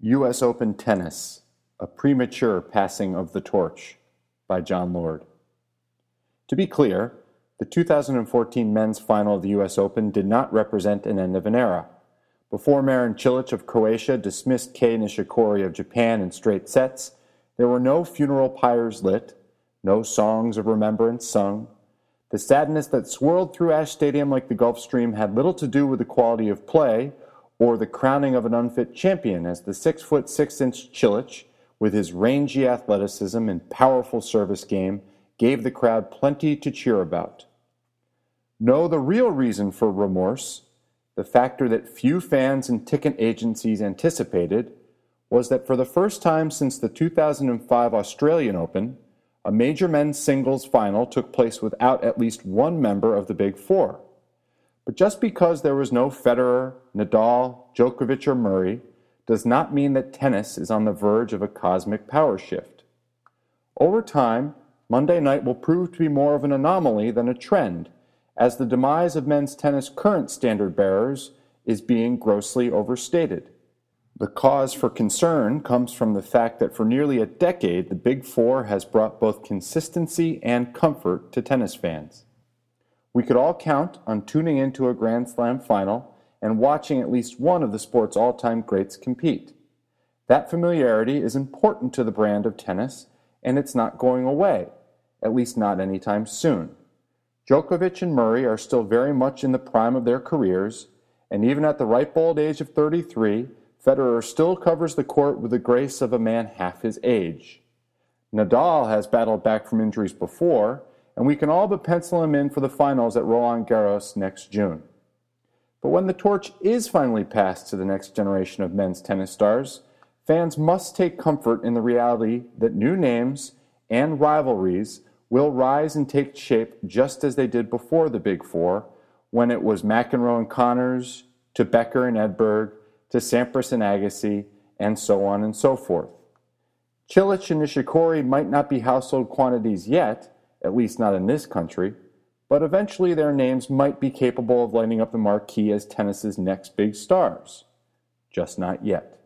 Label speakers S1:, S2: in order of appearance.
S1: U.S. Open Tennis, A Premature Passing of the Torch by Jon Lord. To be clear, the 2014 men's final of the U.S. Open did not represent an end of an era. Before Marin Cilic of Croatia dismissed Kei Nishikori of Japan in straight sets, there were no funeral pyres lit, no songs of remembrance sung. The sadness that swirled through Ashe Stadium like the Gulf Stream had little to do with the quality of play or the crowning of an unfit champion, as the 6' 6" Cilic, with his rangy athleticism and powerful service game, gave the crowd plenty to cheer about. No, the real reason for remorse, the factor that few fans and ticket agencies anticipated, was that for the first time since the 2005 Australian Open, a major men's singles final took place without at least one member of the Big Four. But just because there was no Federer, Nadal, Djokovic, or Murray does not mean that tennis is on the verge of a cosmic power shift. Over time, Monday night will prove to be more of an anomaly than a trend, as the demise of men's tennis current standard bearers is being grossly overstated. The cause for concern comes from the fact that for nearly a decade, the Big Four has brought both consistency and comfort to tennis fans. We could all count on tuning into a Grand Slam final and watching at least one of the sport's all-time greats compete. That familiarity is important to the brand of tennis, and it's not going away, at least not anytime soon. Djokovic and Murray are still very much in the prime of their careers, and even at the ripe old age of 33, Federer still covers the court with the grace of a man half his age. Nadal has battled back from injuries before, and we can all but pencil him in for the finals at Roland Garros next June. But when the torch is finally passed to the next generation of men's tennis stars, fans must take comfort in the reality that new names and rivalries will rise and take shape just as they did before the Big Four, when it was McEnroe and Connors, to Becker and Edberg, to Sampras and Agassi, and so on and so forth. Cilic and Nishikori might not be household quantities yet, at least not in this country, but eventually their names might be capable of lighting up the marquee as tennis's next big stars. Just not yet.